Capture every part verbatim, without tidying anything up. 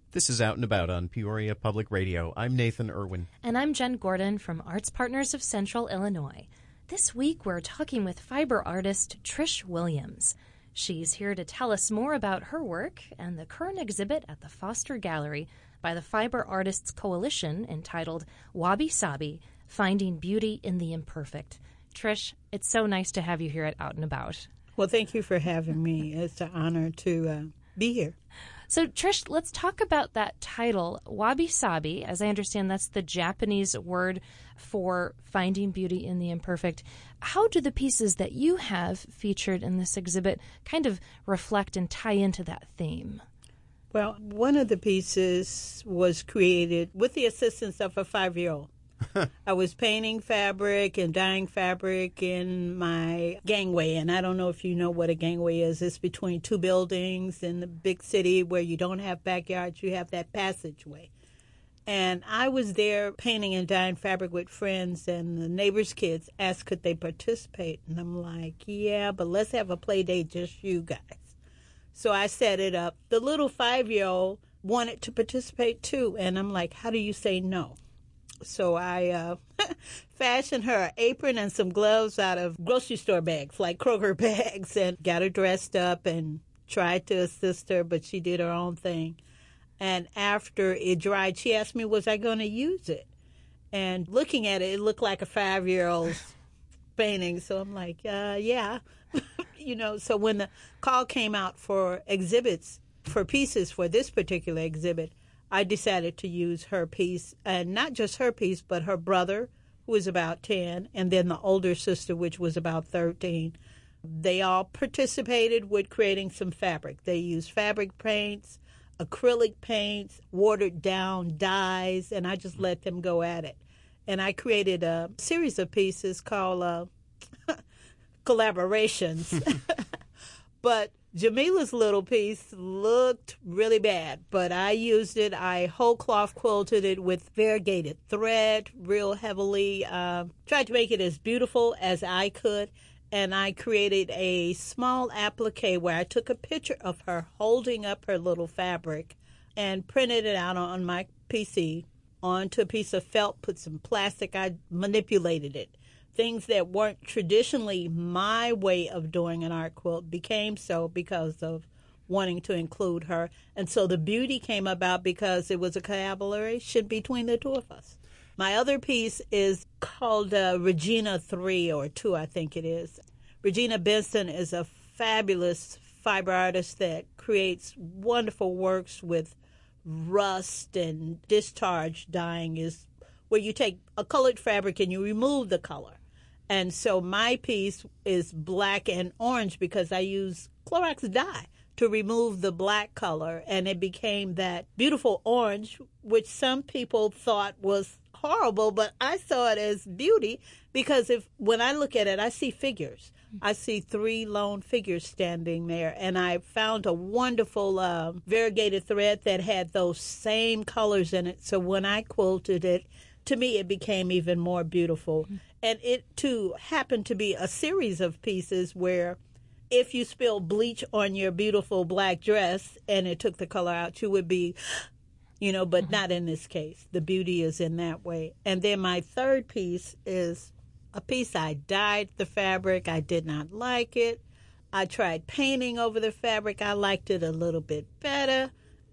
This is Out and About on Peoria Public Radio. I'm Nathan Irwin. And I'm Jen Gordon from Arts Partners of Central Illinois. This week we're talking with fiber artist Trish Williams. She's here to tell us more about her work and the current exhibit at the Foster Gallery by the Fiber Artists Coalition entitled Wabi Sabi, Finding Beauty in the Imperfect. Trish, it's so nice to have you here at Out and About. Well, thank you for having me. It's an honor to uh, be here. So, Trish, let's talk about that title, Wabi Sabi. As I understand, that's the Japanese word for finding beauty in the imperfect. How do the pieces that you have featured in this exhibit kind of reflect and tie into that theme? Well, one of the pieces was created with the assistance of a five-year-old. I was painting fabric and dyeing fabric in my gangway, and I don't know if you know what a gangway is. It's between two buildings in the big city where you don't have backyards, you have that passageway. And I was there painting and dyeing fabric with friends, and the neighbors' kids asked could they participate. And I'm like, yeah, but let's have a play date, just you guys. So I set it up. The little five-year-old wanted to participate too, and I'm like, how do you say no? So I uh, fashioned her an apron and some gloves out of grocery store bags, like Kroger bags, and got her dressed up and tried to assist her, but she did her own thing. And after it dried, she asked me, was I going to use it? And looking at it, it looked like a five-year-old's painting. So I'm like, uh, yeah. you know, so when the call came out for exhibits, for pieces for this particular exhibit, I decided to use her piece, and not just her piece, but her brother, who was about ten, and then the older sister, which was about thirteen. They all participated with creating some fabric. They used fabric paints, acrylic paints, watered down dyes, and I just let them go at it. And I created a series of pieces called uh, collaborations. But Jamila's little piece looked really bad, but I used it. I whole cloth quilted it with variegated thread real heavily, uh, tried to make it as beautiful as I could, and I created a small applique where I took a picture of her holding up her little fabric and printed it out on my P C onto a piece of felt, put some plastic. I manipulated it. Things that weren't traditionally my way of doing an art quilt became so because of wanting to include her. And so the beauty came about because it was a collaboration between the two of us. My other piece is called uh, Regina three or two, I think it is. Regina Benson is a fabulous fiber artist that creates wonderful works with rust and discharge dyeing, is where you take a colored fabric and you remove the color. And so my piece is black and orange because I use Clorox dye to remove the black color, and it became that beautiful orange, which some people thought was horrible, but I saw it as beauty because if when I look at it, I see figures. I see three lone figures standing there, and I found a wonderful uh, variegated thread that had those same colors in it. So when I quilted it, to me, it became even more beautiful. Mm-hmm. And it, too, happened to be a series of pieces where if you spilled bleach on your beautiful black dress and it took the color out, you would be, you know, but mm-hmm. not in this case. The beauty is in that way. And then my third piece is a piece I dyed the fabric. I did not like it. I tried painting over the fabric. I liked it a little bit better.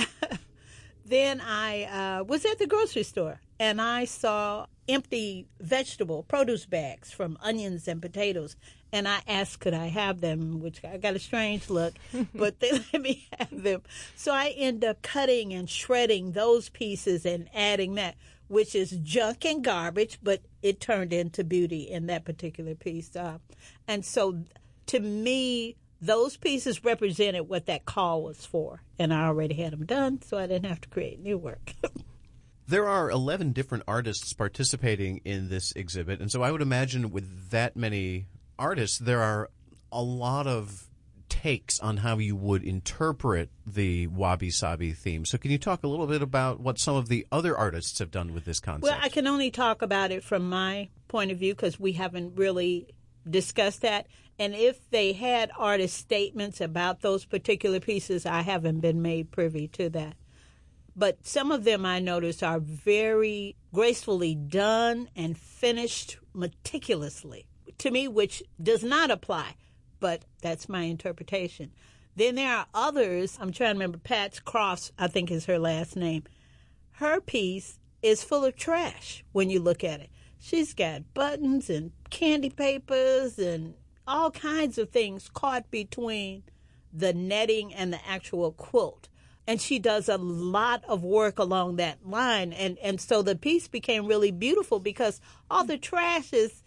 Then I uh, was at the grocery store, and I saw empty vegetable produce bags from onions and potatoes, and I asked could I have them, which I got a strange look, but they let me have them. So I end up cutting and shredding those pieces and adding that, which is junk and garbage, but it turned into beauty in that particular piece. Uh, and so to me, those pieces represented what that call was for, and I already had them done, so I didn't have to create new work. There are eleven different artists participating in this exhibit, and so I would imagine with that many artists, there are a lot of takes on how you would interpret the wabi-sabi theme. So can you talk a little bit about what some of the other artists have done with this concept? Well, I can only talk about it from my point of view because we haven't really discussed that. And if they had artist statements about those particular pieces, I haven't been made privy to that. But some of them I notice are very gracefully done and finished meticulously to me, which does not apply, but that's my interpretation. Then there are others. I'm trying to remember. Pat Crofts, I think is her last name. Her piece is full of trash when you look at it. She's got buttons and candy papers and all kinds of things caught between the netting and the actual quilt. And she does a lot of work along that line. And, and so the piece became really beautiful because all the trash is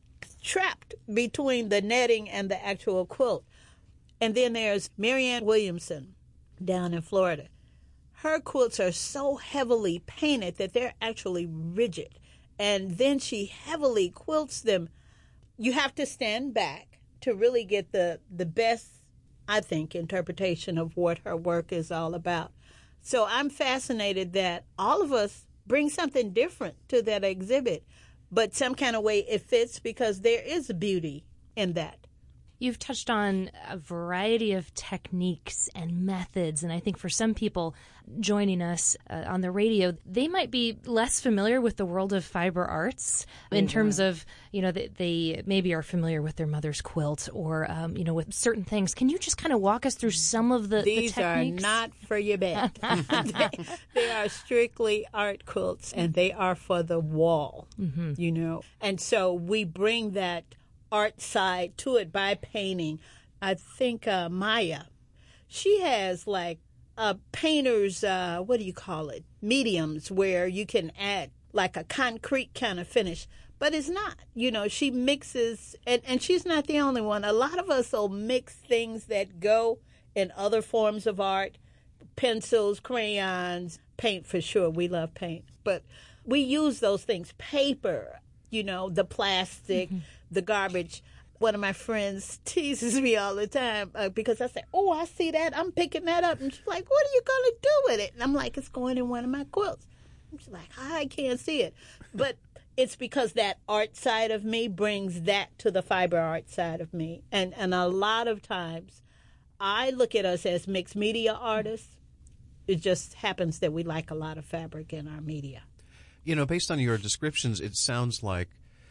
trapped between the netting and the actual quilt. And then there's Marianne Williamson down in Florida. Her quilts are so heavily painted that they're actually rigid. And then she heavily quilts them. You have to stand back to really get the, the best, I think, interpretation of what her work is all about. So I'm fascinated that all of us bring something different to that exhibit, but some kind of way it fits because there is beauty in that. You've touched on a variety of techniques and methods, and I think for some people joining us uh, on the radio, they might be less familiar with the world of fiber arts in mm-hmm. terms of, you know, they, they maybe are familiar with their mother's quilt or, um, you know, with certain things. Can you just kind of walk us through some of the, These the techniques? These are not for your bed. they, they are strictly art quilts, and they are for the wall, mm-hmm. you know. And so we bring that art side to it by painting. I think uh, Maya, she has like a painter's, uh, what do you call it, mediums where you can add like a concrete kind of finish, but it's not. You know, she mixes, and, and she's not the only one. A lot of us will mix things that go in other forms of art, pencils, crayons, paint for sure. We love paint, but we use those things, paper, you know, the plastic, mm-hmm. the garbage. One of my friends teases me all the time uh, because I say, oh, I see that. I'm picking that up. And she's like, what are you going to do with it? And I'm like, it's going in one of my quilts. And she's like, I can't see it. But it's because that art side of me brings that to the fiber art side of me. And, and a lot of times I look at us as mixed media artists. It just happens that we like a lot of fabric in our media. You know, based on your descriptions, it sounds like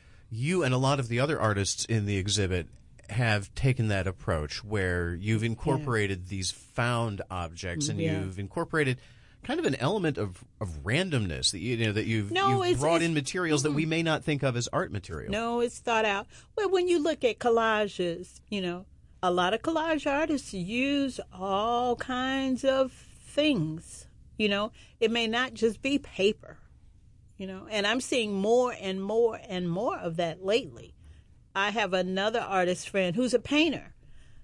you and a lot of the other artists in the exhibit have taken that approach where you've incorporated yeah. these found objects and yeah. you've incorporated kind of an element of, of randomness that you, you know that you've, no, you've it's, brought it's, in materials mm-hmm. that we may not think of as art material. No, it's thought out. Well, when you look at collages, you know, a lot of collage artists use all kinds of things. You know, it may not just be paper. You know, and I'm seeing more and more and more of that lately. I have another artist friend who's a painter,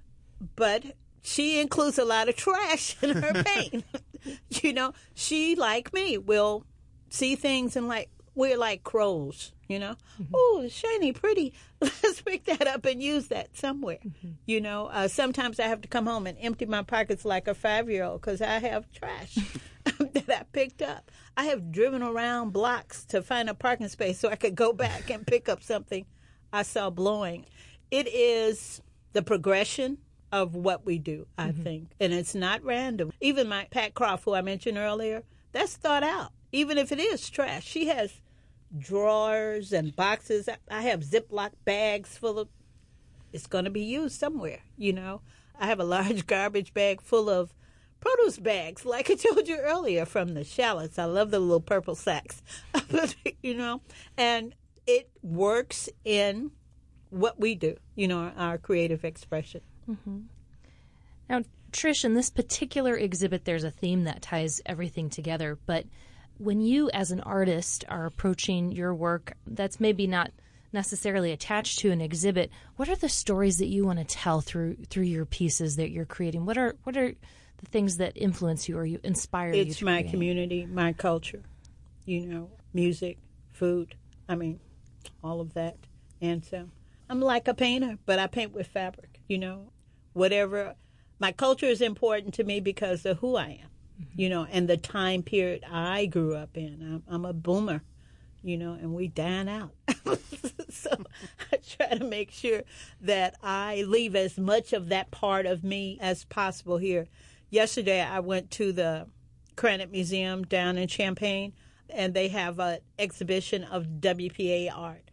but she includes a lot of trash in her paint. You know, she, like me, will see things and like, we're like crows, you know. Mm-hmm. Oh, shiny, pretty. Let's pick that up and use that somewhere. Mm-hmm. You know, uh, sometimes I have to come home and empty my pockets like a five-year-old because I have trash that I picked up. I have driven around blocks to find a parking space so I could go back and pick up something I saw blowing. It is the progression of what we do, I mm-hmm. think, and it's not random. Even my Pat Croft, who I mentioned earlier, that's thought out. Even if it is trash, she has drawers and boxes. I have Ziploc bags full of, it's going to be used somewhere, you know. I have a large garbage bag full of produce bags, like I told you earlier, from the shallots. I love the little purple sacks, you know, and it works in what we do, you know, our creative expression. Mm-hmm. Now, Trish, in this particular exhibit, there's a theme that ties everything together, but when you as an artist are approaching your work that's maybe not necessarily attached to an exhibit, what are the stories that you want to tell through through your pieces that you're creating? What are what are the things that influence you or you inspire you? It's my community, my culture, you know, music, food, I mean, all of that. And so I'm like a painter, but I paint with fabric, you know, whatever. My culture is important to me because of who I am. You know, and the time period I grew up in. I'm, I'm a boomer, you know, and we dying out. So I try to make sure that I leave as much of that part of me as possible here. Yesterday I went to the Credit Museum down in Champaign, and they have an exhibition of W P A art.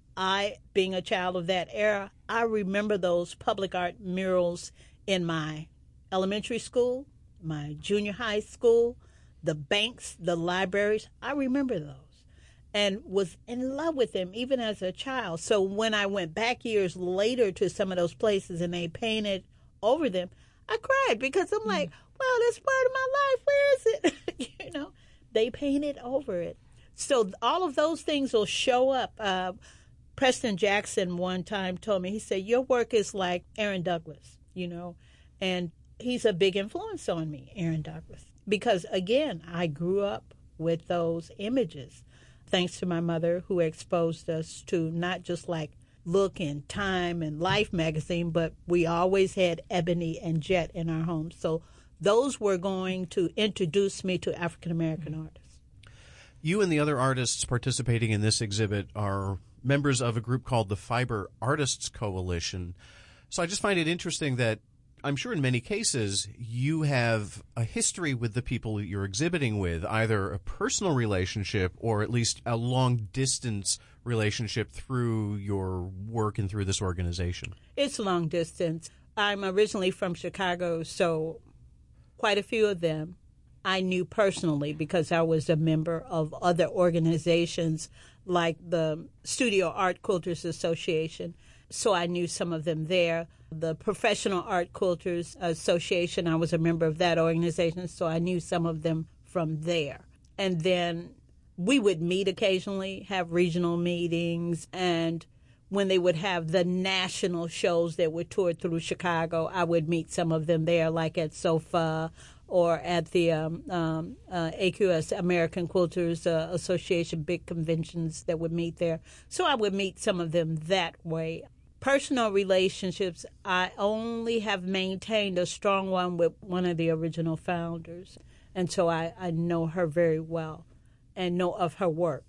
I, being a child of that era, I remember those public art murals in my elementary school, my junior high school, the banks, the libraries. I remember those and was in love with them even as a child. So when I went back years later to some of those places and they painted over them, I cried because I'm like, wow, that's part of my life. Where is it? You know, they painted over it. So all of those things will show up. Uh, Preston Jackson one time told me, he said, your work is like Aaron Douglas, you know, and he's a big influence on me, Aaron Douglas, because, again, I grew up with those images, thanks to my mother who exposed us to not just like Look and Time and Life magazine, but we always had Ebony and Jet in our home. So those were going to introduce me to African-American artists. You and the other artists participating in this exhibit are members of a group called the Fiber Artists Coalition. So I just find it interesting that I'm sure in many cases you have a history with the people you're exhibiting with, either a personal relationship or at least a long-distance relationship through your work and through this organization. It's long distance. I'm originally from Chicago, so quite a few of them I knew personally because I was a member of other organizations like the Studio Art Quilters Association. So I knew some of them there. The Professional Art Quilters Association, I was a member of that organization, so I knew some of them from there. And then we would meet occasionally, have regional meetings, and when they would have the national shows that would tour through Chicago, I would meet some of them there, like at SOFA or at the um, um, uh, A Q S, American Quilters uh, Association, big conventions that would meet there. So I would meet some of them that way. Personal relationships, I only have maintained a strong one with one of the original founders. And so I, I know her very well and know of her work.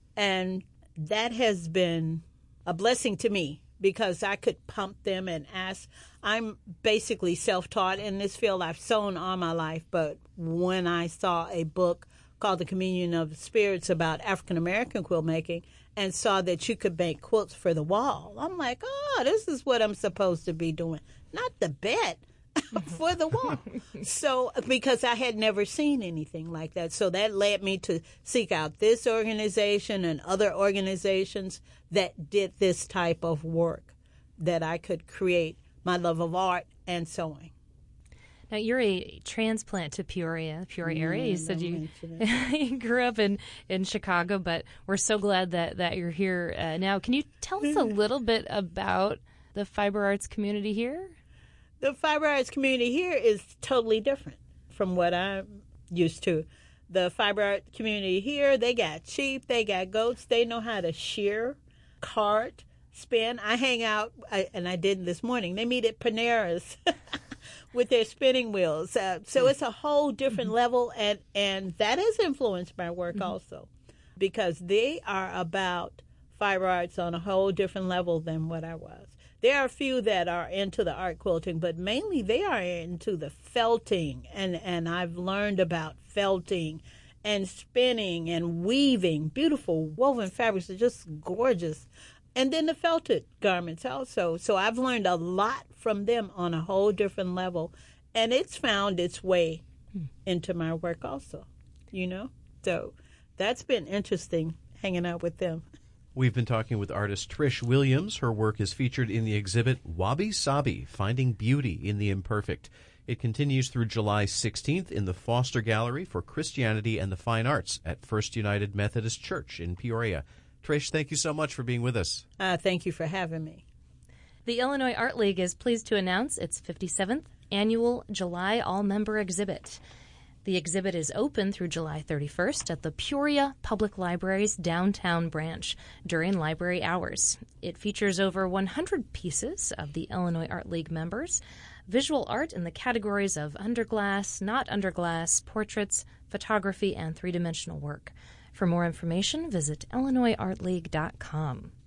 And that has been a blessing to me because I could pump them and ask. I'm basically self-taught in this field. I've sewn all my life, but when I saw a book called The Communion of Spirits about African-American quilt making and saw that you could make quilts for the wall, I'm like, oh, this is what I'm supposed to be doing, not the bed. For the wall. So, because I had never seen anything like that. So that led me to seek out this organization and other organizations that did this type of work, that I could create my love of art and sewing. Now, you're a transplant to Peoria, Peoria Mm, area. You said you, mention you grew up in, in Chicago, but we're so glad that, that you're here uh, now. Can you tell us a little bit about the fiber arts community here? The fiber arts community here is totally different from what I'm used to. The fiber art community here, they got sheep, they got goats, they know how to shear, cart, spin. I hang out, I, and I did this morning, they meet at Panera's with their spinning wheels. Uh, so it's a whole different mm-hmm. level, and, and that has influenced my work mm-hmm. also, because they are about fiber arts on a whole different level than what I was. There are a few that are into the art quilting, but mainly they are into the felting, and, and I've learned about felting and spinning and weaving. Beautiful woven fabrics are just gorgeous. And then the felted garments also. So I've learned a lot from them on a whole different level, and it's found its way into my work also, you know? So that's been interesting, hanging out with them. We've been talking with artist Trish Williams. Her work is featured in the exhibit Wabi Sabi, Finding Beauty in the Imperfect. It continues through July sixteenth in the Foster Gallery for Christianity and the Fine Arts at First United Methodist Church in Peoria. Trish, thank you so much for being with us. Uh, thank you for having me. The Illinois Art League is pleased to announce its fifty-seventh annual July All-Member Exhibit. The exhibit is open through July thirty-first at the Peoria Public Library's downtown branch during library hours. It features over one hundred pieces of the Illinois Art League members, visual art in the categories of underglass, not underglass, portraits, photography, and three-dimensional work. For more information, visit illinois art league dot com.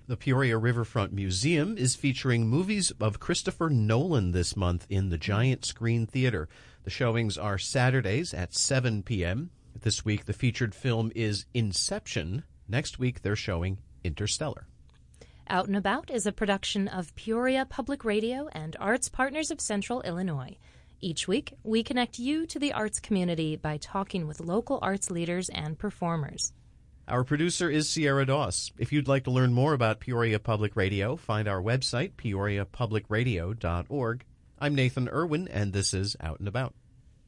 The Peoria Riverfront Museum is featuring movies of Christopher Nolan this month in the Giant Screen Theater. The showings are Saturdays at seven p.m. This week, the featured film is Inception. Next week, they're showing Interstellar. Out and About is a production of Peoria Public Radio and Arts Partners of Central Illinois. Each week, we connect you to the arts community by talking with local arts leaders and performers. Our producer is Sierra Doss. If you'd like to learn more about Peoria Public Radio, find our website, peoria public radio dot org. I'm Nathan Irwin, and this is Out and About.